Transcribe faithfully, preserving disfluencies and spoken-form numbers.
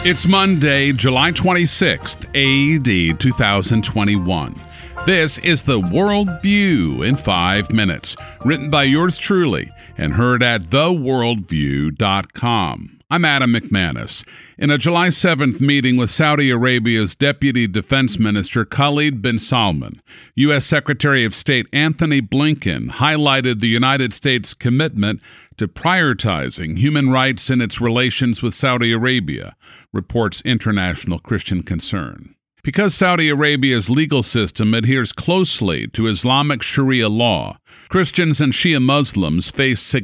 It's Monday, July twenty-sixth, A D two thousand twenty-one. This is the World View in five minutes, written by yours truly and heard at the worldview dot com. I'm Adam McManus. In a July seventh meeting with Saudi Arabia's Deputy Defense Minister Khalid bin Salman, U S Secretary of State Antony Blinken highlighted the United States' commitment to prioritizing human rights in its relations with Saudi Arabia, reports International Christian Concern. Because Saudi Arabia's legal system adheres closely to Islamic Sharia law, Christians and Shia Muslims face significant